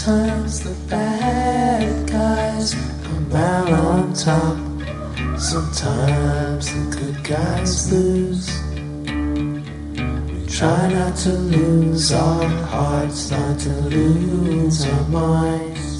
Sometimes the bad guys come out on top. Sometimes the good guys lose. We try not to lose our hearts, not to lose our minds.